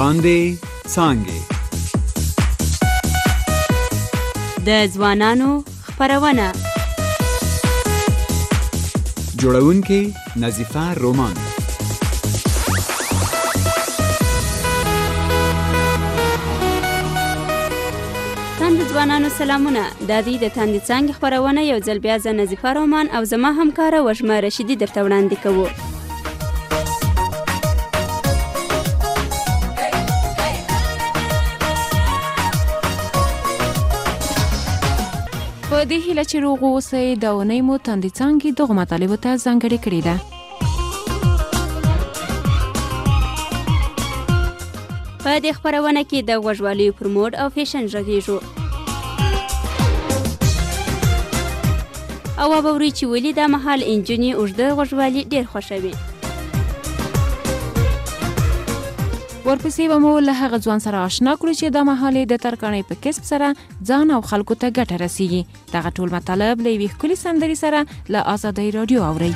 تاندې څانګې د ځوانانو خپرونه جوړونکې نظیفه رومان ځوانانو سلامونه. دا دی د تاندې څانګې خپرونه یو ځل بیا زه نظیفه رومان او زما همکاره وشمه رشیدي درته وړاندې کوو. په دې هیله چې روغ اوسئ دا اونۍ مو تاندې څانګې دغو مطالبو ته ځانګړې کړې ده. په دې خپرونه کې د غوږوالیو پر موډ او فیشن غږیږو او وبورئ چې ولې دا مهال انجونې اوږده غوږوالي ډېر خوښوي. ورپسې به مو له هغه ځوان سره آشنا کړو چې دا مهال د ترکاڼۍ په کسب سره ځان او خلکو ته ګټه رسیږي. دغه ټول مطالب له یوې ښکلې سندرې سره له ازادۍ راډیو اورئ.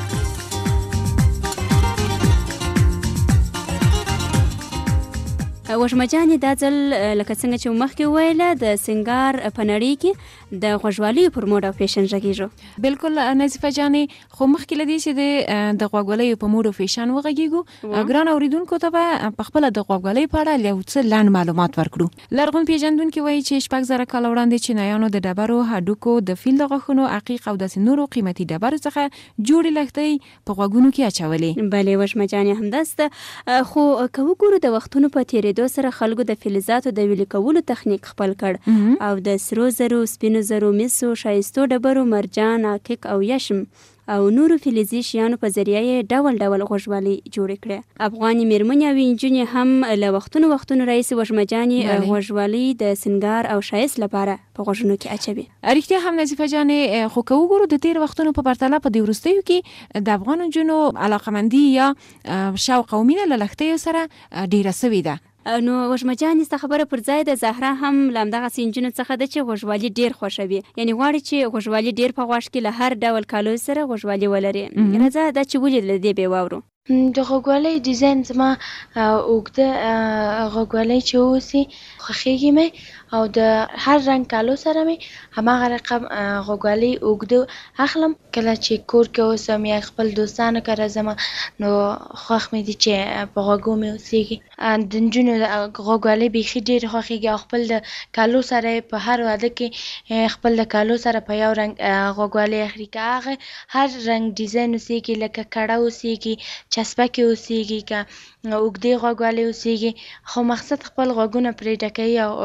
وشمه جانې دا ځل لکه څنګه چې مخکې وویله د سینګار په نړۍ کې د غوږوالیو پر موډ او فیشن غږیږو. بالکل نظیفه جانې، خو مخکې له دې چې د غوږوالیو په موډ او فیشن وغږیږو، ګران اوریدونکو ته به په خپله د غوږوالیو په اړه یو څه لنډ معلومات ورکړو. لرغون پیژندونکي وایي چې 6000 کاله وړاندې چینایانو د ډبرو، هډوکو، د فیل د غاښونو، عقیق او داسې نورو قیمتي ډبرو څخه جوړې لښتۍ په غوږونو کې اچولې. بلې وشمه جانې همداسته. خو که وګورو د وختونو په تېرېدو سره خلکو د فلزاتو د ویلې کولو تخنیک خپل کړ او د سرو زرو، سپینو زرو، مسو، ښایستو ډبرو، مرجان، عقیق او یشم او نورو فلزي شیانو په ذریعه یې ډول ډول غوږوالي جوړې کړې. افغاني میرمنې او نجونې هم له وختونو راهیسې وشمه جانې غوږوالي د سینګار او ښایست لپاره په غوږونو کې اچوي. رښتیا هم نظیفه جانې، خو که وګورو د تېر وختونو په پرتله په دې وروستیو کې د افغان نجونو علاقمندي یا شوق او مینه له لښتیو سره ډیره سوې ده. نو وشمه جانې ستا خبره پر ځای د زهرا هم له همدغسې نجونو څخه ده چې غوږوالي ډېر خوښوي، یعنې غواړي چې غوږوالي ډېر په غوږ کې له هر ډول کالو سره غوږوالي ولري. راځه دا چې ولې له دې بې واورو. د غوږوالۍ ډیزاین زما اوږده غوږوالۍ چې اوسي خوښېږي مې، او د هر رنګ کالو سره مې هماغه رقم غوږوالۍ اوږده اخلم. کله چې کور کې اوسم یا خپل دوستانو کره ځم نو خوښ مې دي چې په غوږو مې اوسېږي. د نجونو غوږوالۍ بیخي ډېر خوښېږي او خپل د کالو سره په هر واده کې خپل د کالو سره په یو رنګ غوږوالۍ اخلي. که هغه هر رنګ ډیزاین اوسېږي، لکه کړه اوسېږي، چسبکې اوسېږي، که اوږدې غوږوالۍ اوسېږي، خو مقصد خپل غوږونه پرې ډکوي او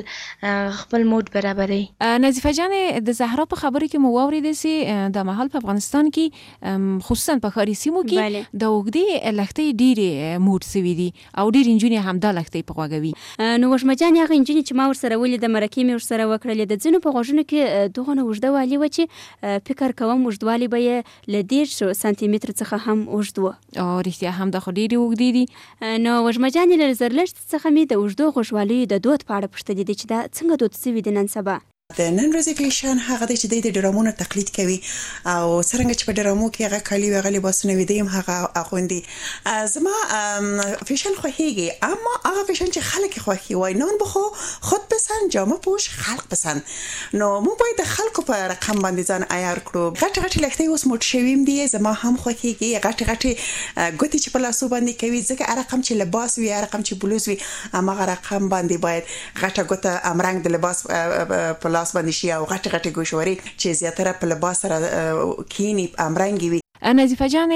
خپل موډ برابروي. نظیفه جانې، د زهرا په خبرو کې مو واورېدل چې د مهال په افغانستان کې خصوصا په ښاري سیمو کې د اوږدې لښتۍ ډېرې موډ سوي دي او ډېرې نجونې همدا لښتۍ په غوږوي. نو وشمه جانې، هغه نجونې چې ما ورسره ولیده، مرکې مې ورسره وکړلې، د ځینو په غوږونو کې دغونه اوږده والي وه چې فکر کوم اوږدوالی به یې له 10 سانتي متره څخه هم اوږد و. رښتیا هم دا خو ډېرې اوږدې دي. نو وشمه جانې، له زرلښت څخه مې د اوږدو غوږوالیو د دود په اړه پوښتلي دي چې دا څنګه دود سوي دي نن سبا. د نن ورځې فیشن هغه دی چې د ډرامونو تقلید کوي او څرنګه چې په ډرامو کې هغه کالي او هغه لباسونه وي، دیم هغه اغوندي. زما فیشن خوښیږي، اما هغه فیشن چې خلک خوښي وای نن بخو خود پسند، جامه پوش خلک پسند. نو موږ باید د خلکو په رقم باندې ځان عیار کړو. غټ لښتې اوس موټ شویم دي، زما هم خوښیږي. غټ ګوتې چې په لاسو باندې کوي، ځکه هر رقم چې لباس وي، هر رقم چې بلوز وي، هغه رقم باندې باید غټه ګوته امرنګ د لباس په لاس باندې شي او غټ ګوشوري چې زیاتره په لباس سره کینی امرنګي وي. نظیفه جانې،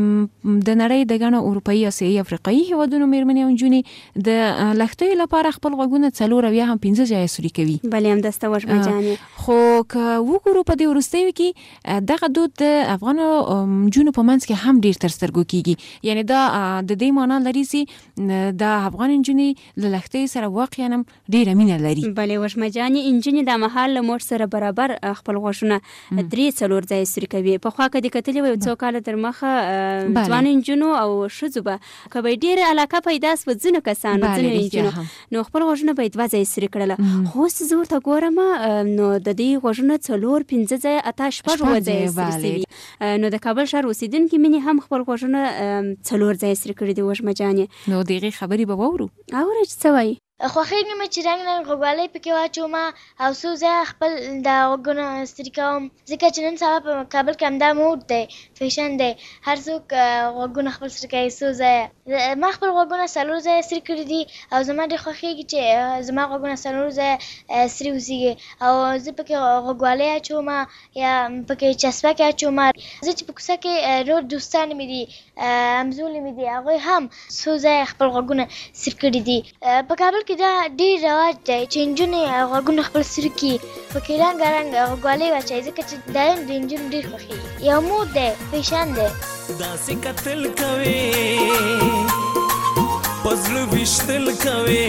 د نړۍ د ګڼو اروپایي، اسیایي، افریقایي هیوادونو میرمنې او نجونې د لښتیو لپاره خپل غوږونه 4 او یا هم 15 ځایه سوري کوي. بلې همداسته وشمه جانې. خو که وګورو په دې وروستیو کې دغه دود د افغانو نجونو په منځ کې هم ډېر تر سترګو کېږي. یعنې دا د دې معنا لري چې د افغان نجونې له لښتیو سره واقعا هم ډېره مینه لري. بلې وشمه جانې، نجونې د مهال له موټ سره برابر خپل غوږونه 3-4 ځایه سوري کوي. پخوا که دې کتلي وای څوک 200 کال تر مخه ځوان انجونو او ښځو به کبه ډیره علاقه پیدا سو ځنه کسانو ځنه انجونو نو خپل غوښنه به دوه ځای سری کړل خو زه ورته ګورم نو د دې غوښنه 4-5 ځای اته شپږ ځای سری نو د کابل ښار اوسیدونکو مینه هم خپل غوښنه 4 ځای سری کړی دی وژمه جانې نو دغه خبري به وورو اورج څوي خوښیږي مې چې رنګ رنګ غوږوالۍ پکې واچوم او څو ځایه خپل د غوږونه ستړي کوم ځکه چې نن سبا په کابل کې همدا موډ دی فیشن دی هر څوک غوږونه خپل ستړي کوي څو ځایه ما خپل غوږونه 4 ځایه ستړي کړي دي او زما ډېر خوښیږي چې زما غوږونه 4 ځایه ستړي اوسېږي او زه پکې غوږوالۍ اچوم یا پکې چسپکې اچوم زه چې په کوڅه کې نور دوستان مې دي همزولي مې دي هغوی هم څو ځایه خپل غوږونه ستړي کړي دي په کابل کې دا ډېر رواج دی چې نجونې غوږونه خپل ستړي کړي پکې رنګارنګ غوږوالۍ واچوي ځکه چې دا د نجونو ډېر خوښېږي یو موډ دی فیشن دی داسې کتل کوي پزړه ویشتل کوي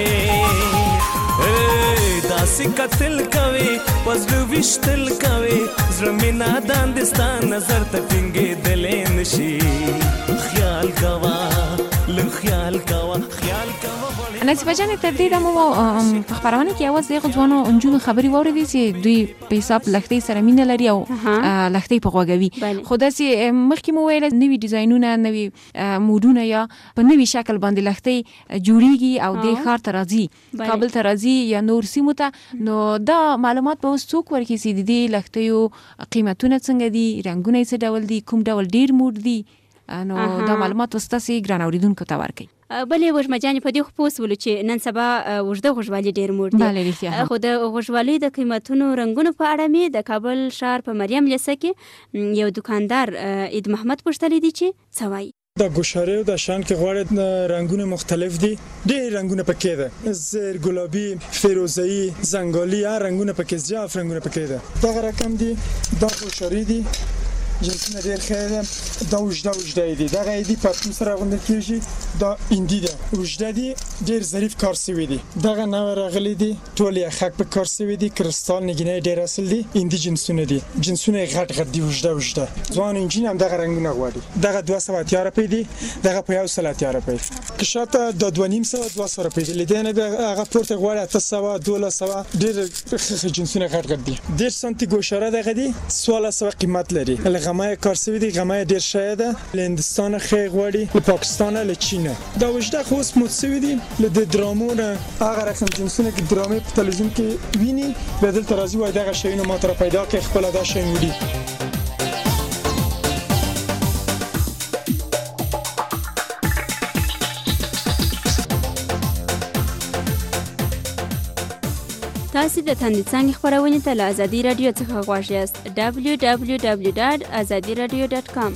داسې کتل کوي پزړه ویشتل کوي زړه مې نادان دي ستا نظر ته ټینګېدلی نشي خیال کوه لږ خیال کوه خیال کوه نصیبه جانې تر دې دمو په خپرونه کې یوازې دغه ځوانو نجونو خبرې واورېدې چې دوی په حساب لښتې سره مینه لري او لښتې په غوږوي خو داسې مخکې مو ویل نوي ډیزاینونه نوي موډونه یا په نوي شکل باندې لښتې جوړیږي او د ښار ته راځي کابل ته راځي یا نور سیمو ته نو دا معلومات به اوس څوک ورکړي چې د دې لښتیو قیمتونه څنګه دي رنګونه یې څه ډول دي کوم ډول ډیر موډ دي نو دا معلومات اوس تاسې ګران اورېدونکو ته ورکړئ بلې وژمه جانې په دې خو پوه سولو چې نن سبا اوږده غوږوالي ډېر موډ دی خو د غوږوالۍ د قیمتونو رنګونو په اړه مې د کابل ښار په مریم لیسه کې یو دکاندار عید محمد پوښتلی دی چې څه وایي د ګوشاري او د شان کې غواړي رنگونه مختلف دي ډېر رنگونه پکې ده زر ګلابي فیروزه‌ای زنګالي هر رنگونه پکې زیات رنگونه پکې ده دا رقم دي دا ګوشاري دي جنسونه ډېر ښه ده دا اوږده دي دغه ایدي پرتون سره اغوندل کېږي دا ایندي ده اوږده دي ډېر ظریف کار سوي دي دغه نوع راغلي دي ټول یې خک په کار سوي دي کرستال نګینۍ ډېر اصل دي ایندي جنسونه دي جنسونه یې غټ دي اوږده ځوان انجین هم دغه رنګونه غواړي دغه 200 روپۍ دي دغه په 100 روپۍ که شاته د 250 روپۍ دي لیدنه به هغه پورته غواړي 800 1200 ډېر جنسونه غټ دي 1.5 سانتي ګوشاره دغه دي 1600 قیمت لري غمای کار سوي دي غمای ډیر شاید له هندستان خې غواړي له پاکستان له چین دا وجده خو اوس متصوي دي له درامونه هغه رقم جنسونه کې درامې په تلویزیون کې ویني بدل ترازی وای دغه شیونه ما تر پیدا کې خپل ادا شي وړي تاسو د تندې څنګه خبرونه ته له ازادي رادیو څخه غواړئ یاست www.azadiradio.com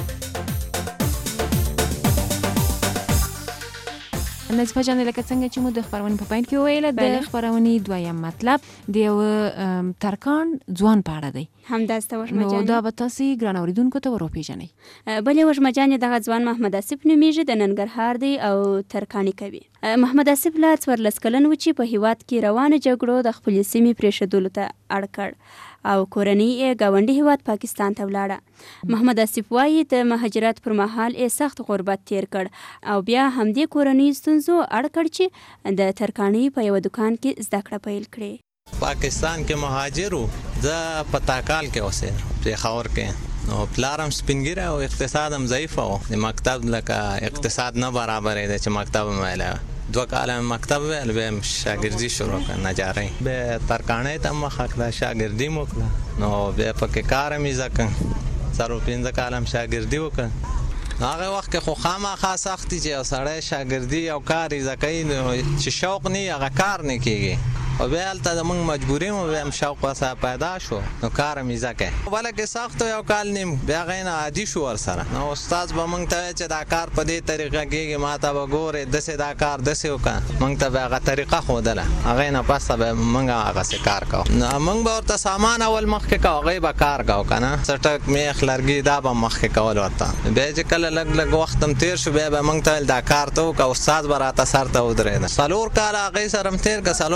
نصیبه جانې لکه څنګه چې مو د خبرونې په پاین کې ویل د خبرونې دویم مطلب د یو ترکان ځوان په اړه دی همداسته وژمه جانې نو دا به تاسې ګران اورېدونکو ته وروپېژنئ بلې وژمه جانې دغه ځوان محمد آصف نومیږي د ننګرهار دی او ترکاني کوي محمد آصف لا 14 کلن و چې په هیواد کې روانه جګړو د خپلې سیمې پرېښودلو ته اړ کړ او کورنۍ یې ګاونډي هیواد پاکستان ته ولاړه محمد آصف وایي د مهاجرت پر مهال یې سخت غربت تیر کړ او بیا همدې کورنۍ ستونزو اړ کړ چې د ترکاني په یو دکان کې زده کړه پیل کړي پاکستان کې مهاجرو زه په تاکال کې اوسېدم پېښور کې نو پلارم سپینګیره او اقتصادم ضعیف و د مکتب لکه اقتصاد نه برابرې دی چې مکتب مېله 2 کال مکتب ویل به شاګردي شروع کړ نجاري به ترکانې ته مخه کړه شاګردي مو کړه نو به پکې کار مې ځکه 15 کال شاګردي وکړه هغه وخت کې خو خامخا سختي چې سړی شاګردي او کار ځکه چې شوق نه هغه کار نه کیږي او بیا هلته زموږ مجبوري مو بیا هم شوق ورسره پیدا شو نو کار مې ځکه بلکې سخت یو کال نیم بیا هغې نه عادي شو ورسره نو استاد به موږ ته چې دا کار په دې طریقه کېږي ما ته به ګورې داسې دا کار داسې وکړه موږ ته به هغه طریقه ښودله هغې نه پسته به موږ هغسې کار کوو موږ به ورته سامان اول مخکې کوو هغې به کار کوو که نه څټک میخ لرګي دا به مخکې کول ورته بیا چې کله لږ وخت هم تېر شو بیا به موږ ته ویل دا کار ته وکړه استاد به راته سر ته ودرېده 4 کاله هغې سره هم تېر کړه 4 کاله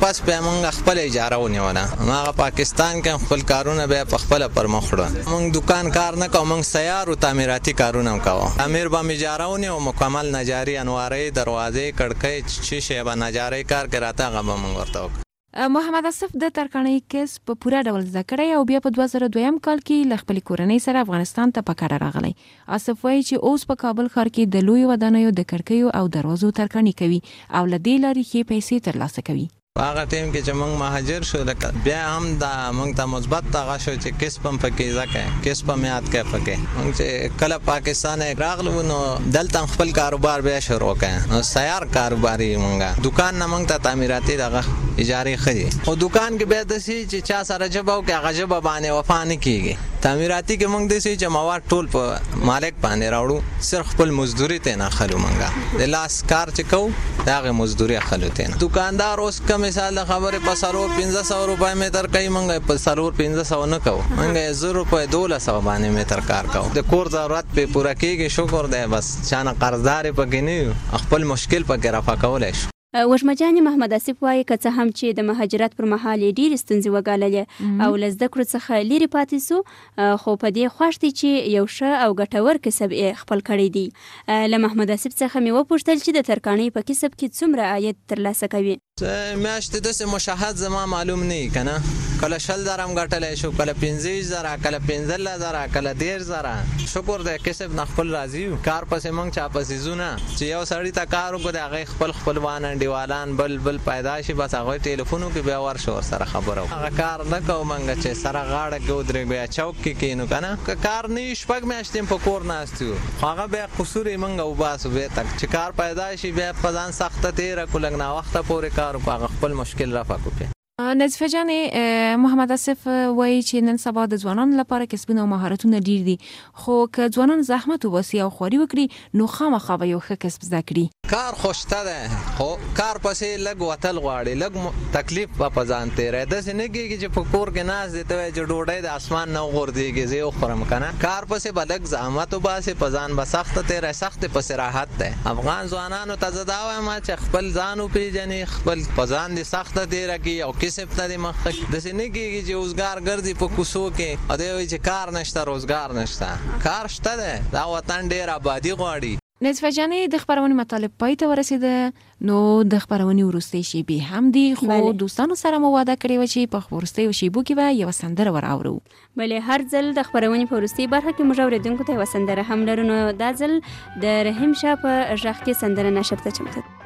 واپس په موږ خپل اجاره ونیوله هغه پاکستان کې خپل کارونه به په خپل پر مخ وړو موږ دکان کار نه کوو موږ سیار او تعمیراتي کارونه کوو امیر به اجاره ونیو مکمل نجاری انوارې دروازې کړکۍ چې شی به نجاری کار کراته هغه به موږ ورته محمد اسف د ترکاڼۍ کسب په پوره ډول زده کړی او بیا په 2002 کال کې له خپلې کورنۍ سره افغانستان ته په کډه راغلی. اسف وایي چې اوس په کابل ښار کې د لویو ودانیو د کړکیو او دروازو ترکاڼي کوي او له دې لارې ښې پیسې ترلاسه کوي. هغه ټیم کې چې موږ مهاجر شو لکه بیا هم دا موږ ته مثبت هغه شو چې کسب هم پکې ځکه کسب هم یاد کړه پکې موږ چې کله پاکستان راغلو نو دلته خپل کاروبار بیا شروع کړ نو سیار کاروباري موږ دکان نه موږ ته تعمیراتي دغه اجاره خدي خو دکان کې بیا د سي چې چا سره جبو کې هغه جبه باندې وفا نه کیږي تعمیراتي کې موږ د سي چې مواد ټول په مالک باندې راوړو صرف خپل مزدوري ته نه خلو موږ د لاس کار چې کو دغه مزدوري خلو ته دکاندار اوس کم مثال خبره په 1500 روپۍ متر کوي موږ په 1500 نه کوو موږ 1000 روپۍ 1200 باندې متر کار کوو د کور ضرورت په پوره کیږي شکر دی بس چانه قرضدار پکې نه خپل مشکل پکې رافع کولای شي. وشمجاني محمد اسف وایي که څه هم چې د مهاجرت پر مهال ډېرې ستونزې وګاللې او له زده کړو څخه لرې پاتې سو خو په دې خوښ دی چې یو ښه او ګټور کسب یې خپل کړی دی. له محمد اسف څخه مې وپوښتل چې د ترکاڼۍ په کسب کې څومره عاید ترلاسه کوي. میاشتې داسې مشاهد زما معلوم نه وي که نه کله 100,000 هم ګټلی شو کله 15,000 کله 15,000 کله 10,000 شکر دی کسب نه خپل راضي یو کار پسې موږ چا پسې ځو نه چې یو سړي ته کار وکړو د هغې خپل خپلوان انډیوالان بل پیدا شي بس هغوی ټلیفون وکړي بیا ورشو ورسره خبره وکړو هغه کار نه کوو موږ چې سره غاړه کې ودرېږو بیا چوک کې کښېنو که نه که کار نه وي 6 میاشتې په کور ناست یو خو هغه بیا قصور یې موږ وباسو بیا تک چې کار پیدا شي بیا په ځان سخته تېره کړو لږ ناوخته پورې کار وکړو هغه خپل مشکل رفع کړو. نظیفه جانې محمد اسف وایي چې نن سبا د ځوانانو لپاره کسبونه او مهارتونه ډیر دي خو که ځوانان زحمت وباسي او خواري وکړي نو خامخا به یو ښه کسب زده کړي. کار خوشته ده خو کار پسې لږ وتل غواړي لږ تکلیف په ځان تېری داسې نه کېږي چې په کور کې ناست دی ته وایې چې ډوډۍ د اسمان نه وغورځېږي زه یې وخورم که نه کار پسې به لږ زحمت وباسې په ځان به سخته تېری سخت پسې راحت دی. افغان ځوانانو ته زه دا وایم چې خپل ځان وپېژني خپل په ځان دې سخته تېره کړي او کسب ته دې مخ داسې نه کېږي چې اوزګار ګرځي په کوڅو کې او دی وایي چې کار نشته روزګار نشته کار شته دی دا وطن ډېر آبادي غواړي. نظیفه جانې د خپرونې مطالب پای ته ورسېده نو د خپرونې وروستۍ شیبې هم دي خو دوستانو سره مو واده کړې وه چې په وروستیو شیبو کې به یوه سندره ور اورو. بلې هر ځل د خپرونې په وروستۍ برخه کې موږ اورېدونکو ته یوه سندره هم لرو نو دا ځل د رحیم شاه په غږ کې سندره نشر ته چمتو ده.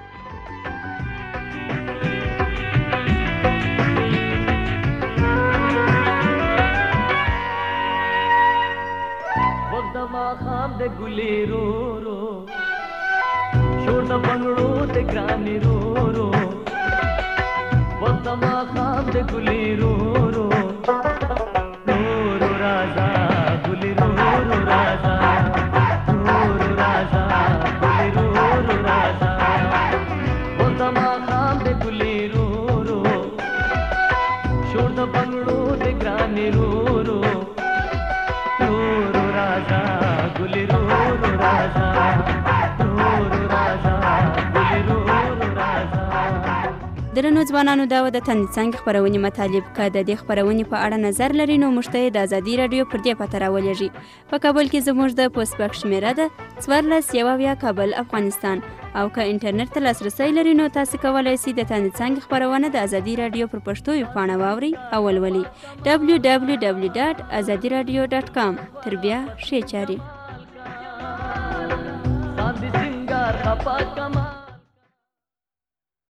خام د ګلې رو رو شور د بنگړو د ګرانې رو رو وخت ما خام د ګلې رو رو رو راځه ګلې رو رو راځه رو راځه ګلې رو رو راځه وخت ما خام د ګلې رو رو شور د بنگړو د ګرانې رو رو درنو ځوانانو دا و د تندې څانګې خپرونې مطالب که د دې خپرونې په اړه نظر لري نو موږ ته یې د ازادي راډیو پر دې پته راولېږئ. په کابل کې زموږ د پوسټ باکس شمېره ده 14 کابل افغانستان او که انټرنیټ ته لاسرسی لري نو تاسو کولی شئ د تندې څانګې خپرونه د ازادي راډیو پر پښتو ویبپاڼه واورئ او ولولئ www.azadiradio.com. تر بیا ښې چارې.